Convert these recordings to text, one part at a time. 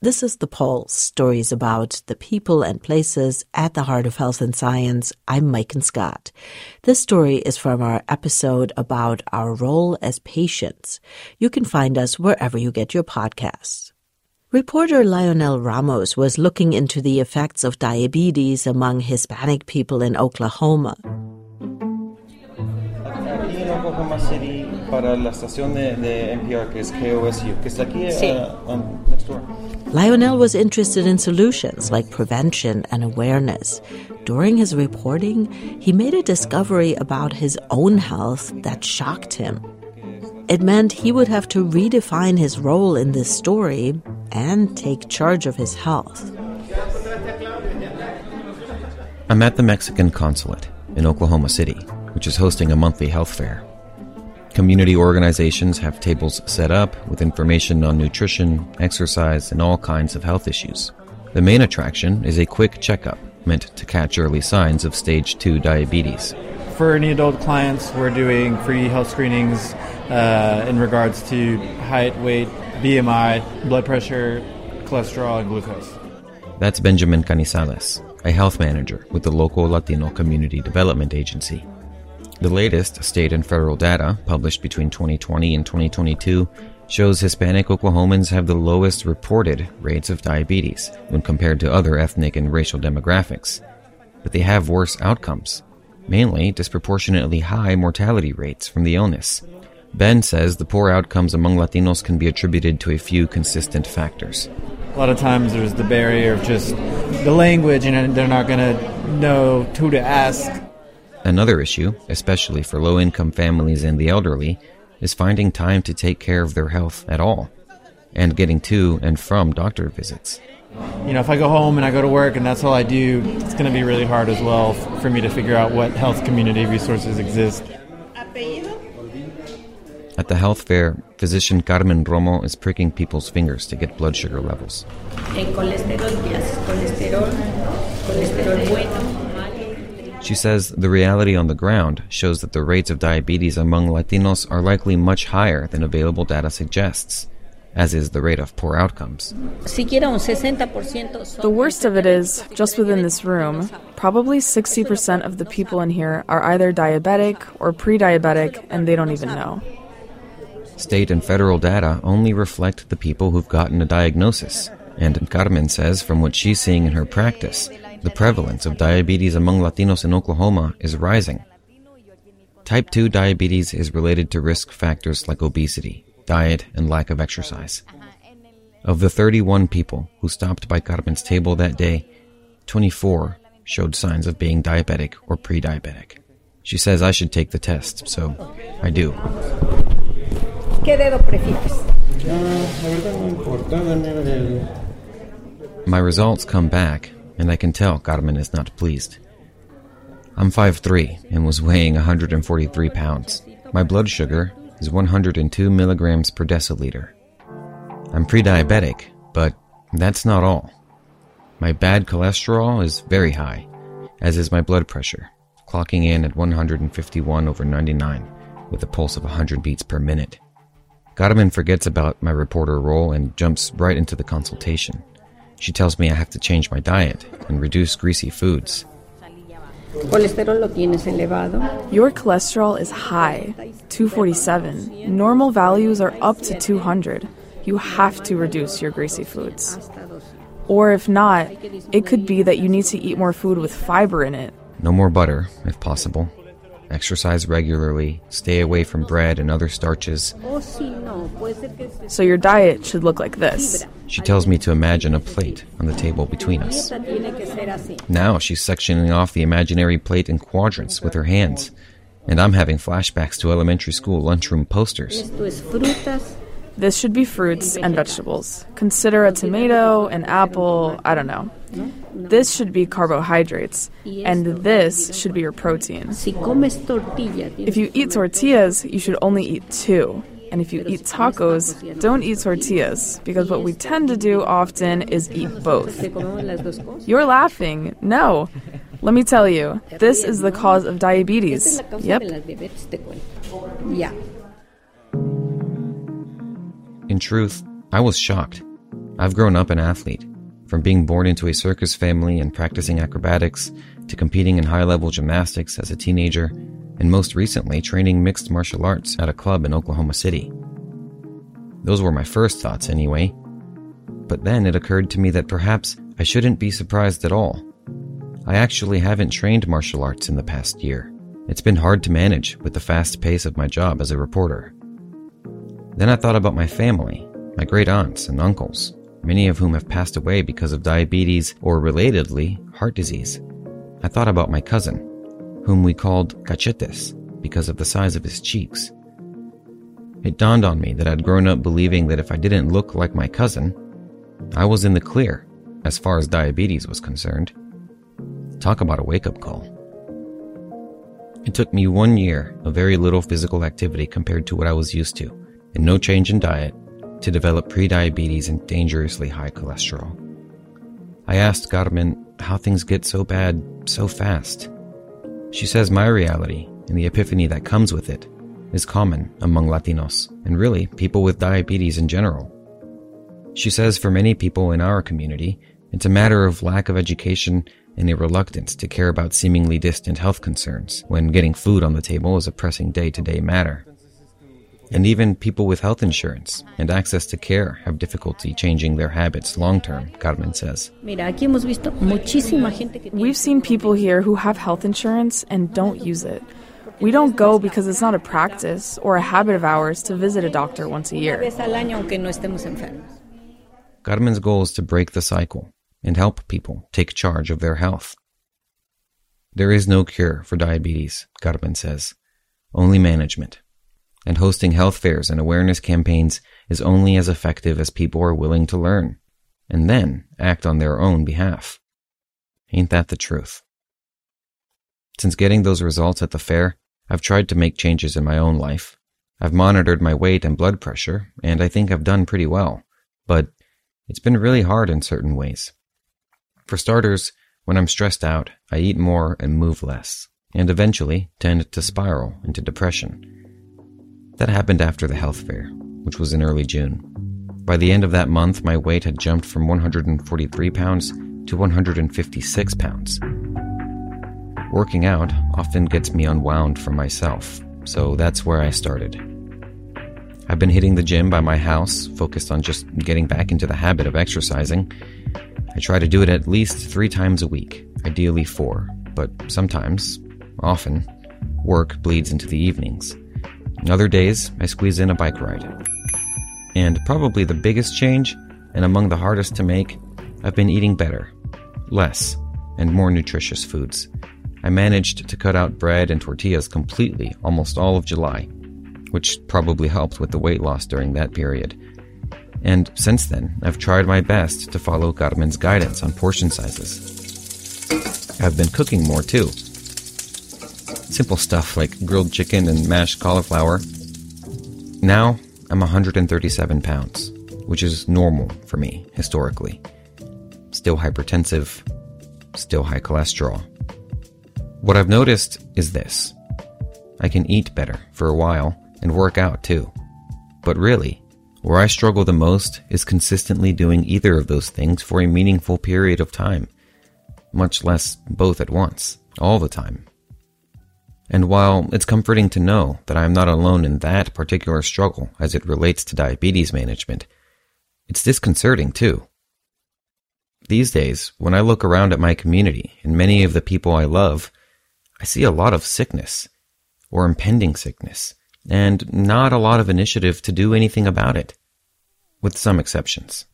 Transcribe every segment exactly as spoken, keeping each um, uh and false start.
This is The Pulse, stories about the people and places at the heart of health and science. I'm Maiken Scott. This story is from our episode about our role as patients. You can find us wherever you get your podcasts. Reporter Lionel Ramos was looking into the effects of diabetes among Hispanic people in Oklahoma. Aquí en Oklahoma City, para la estación de, de N P R, que es K O S U, que está aquí sí. uh, um, next door. Lionel was interested in solutions like prevention and awareness. During his reporting, he made a discovery about his own health that shocked him. It meant he would have to redefine his role in this story and take charge of his health. I'm at the Mexican consulate in Oklahoma City, which is hosting a monthly health fair. Community organizations have tables set up with information on nutrition, exercise, and all kinds of health issues. The main attraction is a quick checkup meant to catch early signs of stage two diabetes. For any adult clients, we're doing free health screenings uh, in regards to height, weight, B M I, blood pressure, cholesterol, and glucose. That's Benjamin Canizales, a health manager with the local Latino Community Development Agency. The latest state and federal data, published between twenty twenty and twenty twenty-two, shows Hispanic Oklahomans have the lowest reported rates of diabetes when compared to other ethnic and racial demographics. But they have worse outcomes, mainly disproportionately high mortality rates from the illness. Ben says the poor outcomes among Latinos can be attributed to a few consistent factors. A lot of times there's the barrier of just the language, and they're not going to know who to ask. Another issue, especially for low-income families and the elderly, is finding time to take care of their health at all, and getting to and from doctor visits. You know, if I go home and I go to work and that's all I do, it's going to be really hard as well f- for me to figure out what health community resources exist. At the health fair, physician Carmen Romo is pricking people's fingers to get blood sugar levels. She says the reality on the ground shows that the rates of diabetes among Latinos are likely much higher than available data suggests, as is the rate of poor outcomes. The worst of it is, just within this room, probably sixty percent of the people in here are either diabetic or pre-diabetic, and they don't even know. State and federal data only reflect the people who've gotten a diagnosis, and Carmen says from what she's seeing in her practice, the prevalence of diabetes among Latinos in Oklahoma is rising. Type two diabetes is related to risk factors like obesity, diet, and lack of exercise. Of the thirty-one people who stopped by Carmen's table that day, twenty-four showed signs of being diabetic or pre-diabetic. She says I should take the test, so I do. My results come back, and I can tell Carmen is not pleased. I'm five foot three and was weighing one hundred forty-three pounds. My blood sugar is one hundred two milligrams per deciliter. I'm pre-diabetic, but that's not all. My bad cholesterol is very high, as is my blood pressure, clocking in at one hundred fifty-one over ninety-nine, with a pulse of one hundred beats per minute. Carmen forgets about my reporter role and jumps right into the consultation. She tells me I have to change my diet and reduce greasy foods. Your cholesterol is high, two forty-seven. Normal values are up to two hundred. You have to reduce your greasy foods. Or if not, it could be that you need to eat more food with fiber in it. No more butter, if possible. Exercise regularly, stay away from bread and other starches. So your diet should look like this. She tells me to imagine a plate on the table between us. Now she's sectioning off the imaginary plate in quadrants with her hands, and I'm having flashbacks to elementary school lunchroom posters. This should be fruits and vegetables. Consider a tomato, an apple, I don't know. This should be carbohydrates, and this should be your protein. If you eat tortillas, you should only eat two. And if you eat tacos, don't eat tortillas, because what we tend to do often is eat both. You're laughing. No. Let me tell you, this is the cause of diabetes. Yep. In truth, I was shocked. I've grown up an athlete, from being born into a circus family and practicing acrobatics, to competing in high-level gymnastics as a teenager, and most recently training mixed martial arts at a club in Oklahoma City. Those were my first thoughts anyway. But then it occurred to me that perhaps I shouldn't be surprised at all. I actually haven't trained martial arts in the past year. It's been hard to manage with the fast pace of my job as a reporter. Then I thought about my family, my great aunts and uncles, many of whom have passed away because of diabetes or, relatedly, heart disease. I thought about my cousin, whom we called cachetes because of the size of his cheeks. It dawned on me that I'd grown up believing that if I didn't look like my cousin, I was in the clear as far as diabetes was concerned. Talk about a wake-up call. It took me one year of very little physical activity compared to what I was used to, and no change in diet, to develop prediabetes and dangerously high cholesterol. I asked Carmen how things get so bad so fast. She says my reality, and the epiphany that comes with it, is common among Latinos, and really people with diabetes in general. She says for many people in our community, it's a matter of lack of education and a reluctance to care about seemingly distant health concerns when getting food on the table is a pressing day-to-day matter. And even people with health insurance and access to care have difficulty changing their habits long-term, Carmen says. We've seen people here who have health insurance and don't use it. We don't go because it's not a practice or a habit of ours to visit a doctor once a year. Carmen's goal is to break the cycle and help people take charge of their health. There is no cure for diabetes, Carmen says, only management. And hosting health fairs and awareness campaigns is only as effective as people are willing to learn, and then act on their own behalf. Ain't that the truth? Since getting those results at the fair, I've tried to make changes in my own life. I've monitored my weight and blood pressure, and I think I've done pretty well. But it's been really hard in certain ways. For starters, when I'm stressed out, I eat more and move less, and eventually tend to spiral into depression. That happened after the health fair, which was in early June. By the end of that month, my weight had jumped from one hundred forty-three pounds to one hundred fifty-six pounds. Working out often gets me unwound from myself, so that's where I started. I've been hitting the gym by my house, focused on just getting back into the habit of exercising. I try to do it at least three times a week, ideally four, but sometimes, often, work bleeds into the evenings. Other days, I squeeze in a bike ride. And probably the biggest change, and among the hardest to make, I've been eating better, less, and more nutritious foods. I managed to cut out bread and tortillas completely almost all of July, which probably helped with the weight loss during that period. And since then, I've tried my best to follow Carmen's guidance on portion sizes. I've been cooking more too. Simple stuff like grilled chicken and mashed cauliflower. Now, I'm one hundred thirty-seven pounds, which is normal for me, historically. Still hypertensive, still high cholesterol. What I've noticed is this. I can eat better for a while and work out too. But really, where I struggle the most is consistently doing either of those things for a meaningful period of time, much less both at once, all the time. And while it's comforting to know that I am not alone in that particular struggle as it relates to diabetes management, it's disconcerting too. These days, when I look around at my community and many of the people I love, I see a lot of sickness, or impending sickness, and not a lot of initiative to do anything about it, with some exceptions.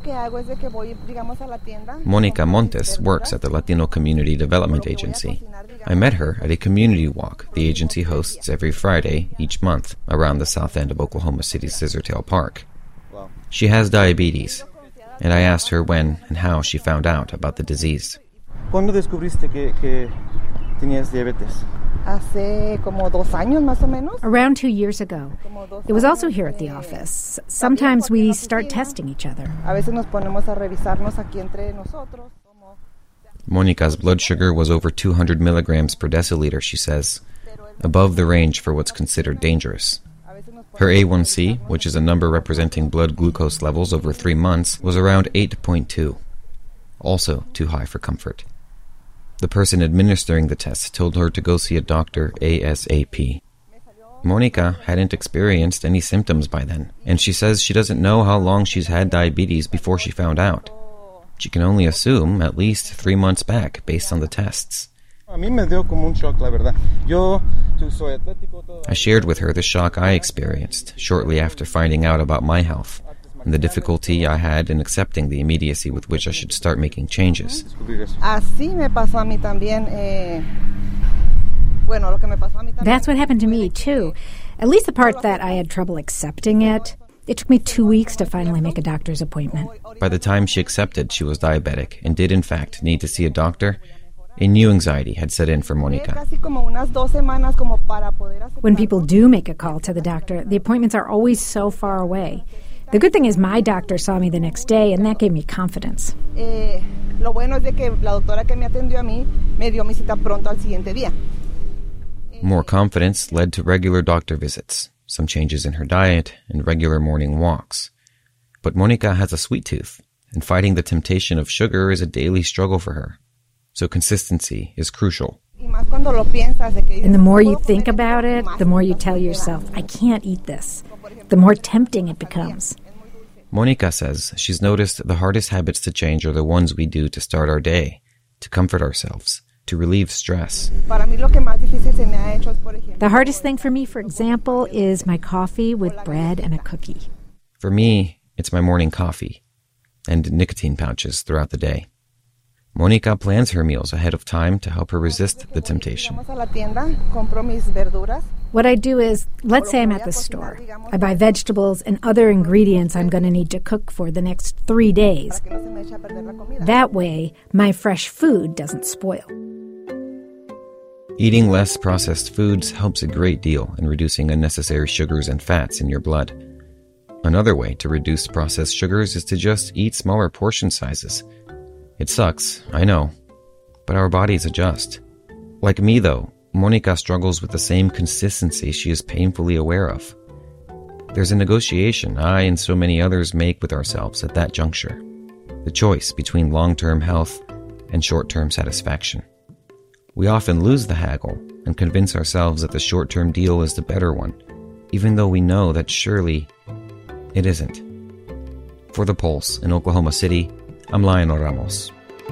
Monica Montes works at the Latino Community Development Agency. I met her at a community walk the agency hosts every Friday each month around the south end of Oklahoma City's Scissortail Park. She has diabetes, and I asked her when and how she found out about the disease. ¿Cuándo descubriste que, que tenías diabetes? Around two years ago. It was also here at the office. Sometimes we start testing each other. Monica's blood sugar was over two hundred milligrams per deciliter, she says, above the range for what's considered dangerous. Her A one C, which is a number representing blood glucose levels over three months, was around eight point two. Also too high for comfort. The person administering the test told her to go see a doctor ASAP. Monica hadn't experienced any symptoms by then, and she says she doesn't know how long she's had diabetes before she found out. She can only assume at least three months back based on the tests. I shared with her the shock I experienced shortly after finding out about my health and the difficulty I had in accepting the immediacy with which I should start making changes. That's what happened to me, too. At least the part that I had trouble accepting it. It took me two weeks to finally make a doctor's appointment. By the time she accepted she was diabetic and did in fact need to see a doctor, a new anxiety had set in for Monica. When people do make a call to the doctor, the appointments are always so far away. The good thing is my doctor saw me the next day, and that gave me confidence. More confidence led to regular doctor visits, some changes in her diet, and regular morning walks. But Monica has a sweet tooth, and fighting the temptation of sugar is a daily struggle for her. So consistency is crucial. And the more you think about it, the more you tell yourself, I can't eat this. The more tempting it becomes. Monica says she's noticed the hardest habits to change are the ones we do to start our day, to comfort ourselves, to relieve stress. The hardest thing for me, for example, is my coffee with bread and a cookie. For me, it's my morning coffee and nicotine pouches throughout the day. Monica plans her meals ahead of time to help her resist the temptation. What I do is, let's say I'm at the store. I buy vegetables and other ingredients I'm going to need to cook for the next three days. That way, my fresh food doesn't spoil. Eating less processed foods helps a great deal in reducing unnecessary sugars and fats in your blood. Another way to reduce processed sugars is to just eat smaller portion sizes. It sucks, I know, but our bodies adjust. Like me, though, Monica struggles with the same consistency she is painfully aware of. There's a negotiation I and so many others make with ourselves at that juncture. The choice between long-term health and short-term satisfaction. We often lose the haggle and convince ourselves that the short-term deal is the better one, even though we know that surely it isn't. For The Pulse in Oklahoma City, I'm Lionel Ramos.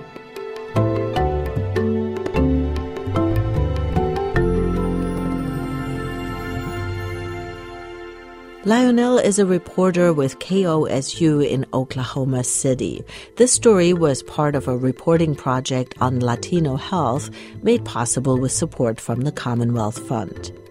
Lionel is a reporter with K O S U in Oklahoma City. This story was part of a reporting project on Latino health made possible with support from the Commonwealth Fund.